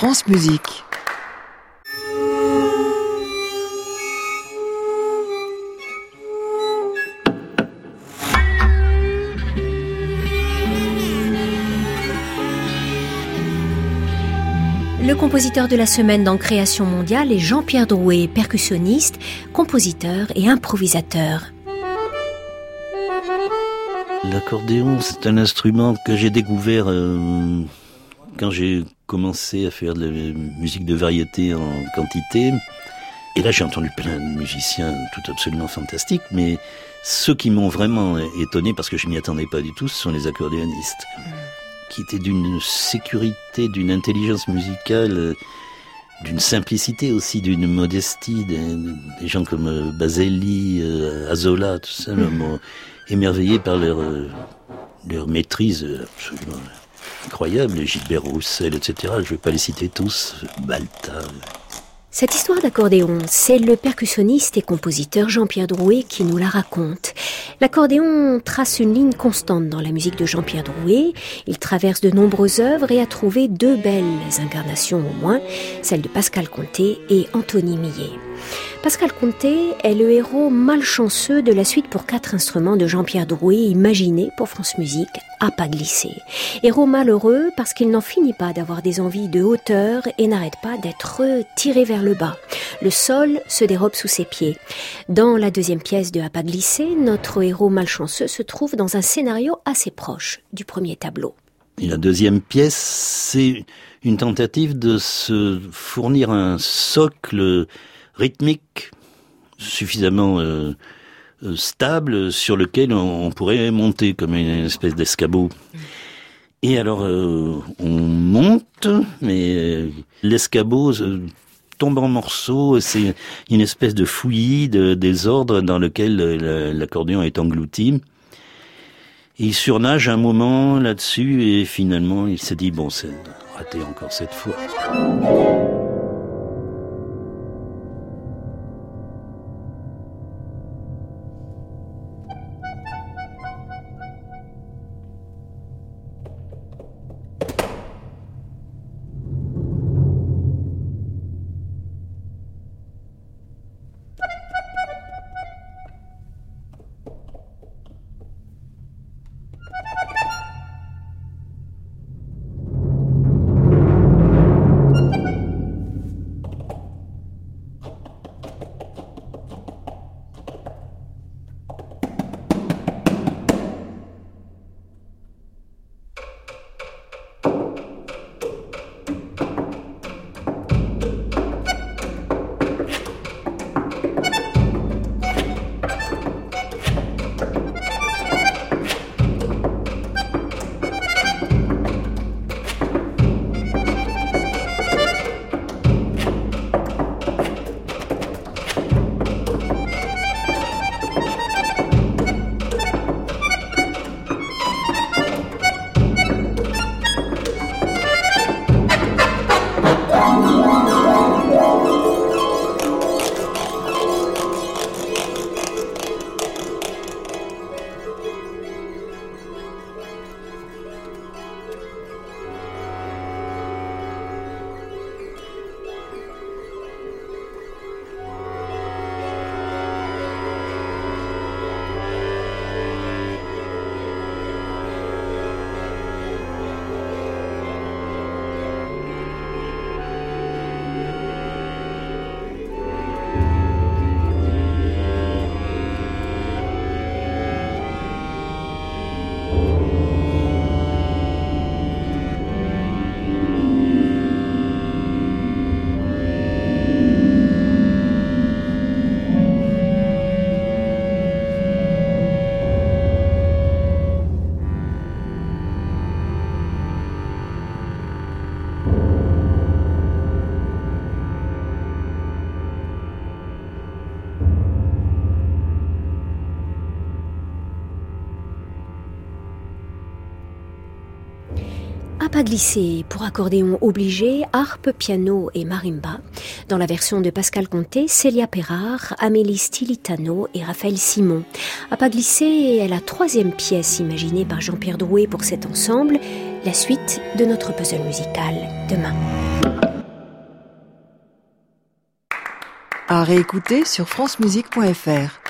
France Musique. Le compositeur de la semaine dans Création mondiale est Jean-Pierre Drouet, percussionniste, compositeur et improvisateur. L'accordéon, c'est un instrument que j'ai découvert quand j'ai commencé à faire de la musique de variété en quantité. Et là, j'ai entendu plein de musiciens tout absolument fantastiques, mais ceux qui m'ont vraiment étonné, parce que je m'y attendais pas du tout, ce sont les accordéonistes, qui étaient d'une sécurité, d'une intelligence musicale, d'une simplicité aussi, d'une modestie. Des gens comme Baselli, Azola, tout ça, m'ont émerveillé par leur maîtrise absolument incroyable. Gilbert Roussel, etc. Je ne vais pas les citer tous. Balta. Cette histoire d'accordéon, c'est le percussionniste et compositeur Jean-Pierre Drouet qui nous la raconte. L'accordéon trace une ligne constante dans la musique de Jean-Pierre Drouet. Il traverse de nombreuses œuvres et a trouvé deux belles incarnations au moins, celles de Pascal Conté et Anthony Millet. Pascal Conté est le héros malchanceux de la suite pour 4 instruments de Jean-Pierre Drouet, imaginé pour France Musique, à pas glisser. Héros malheureux parce qu'il n'en finit pas d'avoir des envies de hauteur et n'arrête pas d'être tiré vers le bas. Le sol se dérobe sous ses pieds. Dans la deuxième pièce de À pas glisser, notre héros malchanceux se trouve dans un scénario assez proche du premier tableau. Et la deuxième pièce, c'est une tentative de se fournir un socle rythmique suffisamment stable sur lequel on pourrait monter comme une espèce d'escabeau. Et alors on monte, mais l'escabeau tombe en morceaux, c'est une espèce de fouillis, de désordre dans lequel l'accordéon est englouti. Et il surnage un moment là-dessus et finalement il s'est dit bon, c'est raté encore cette fois. À pas glisser pour accordéon obligé, harpe, piano et marimba. Dans la version de Pascal Conté, Célia Perard, Amélie Stilitano et Raphaël Simon. À pas glisser est la 3e pièce imaginée par Jean-Pierre Drouet pour cet ensemble, la suite de notre puzzle musical demain. À réécouter sur francemusique.fr.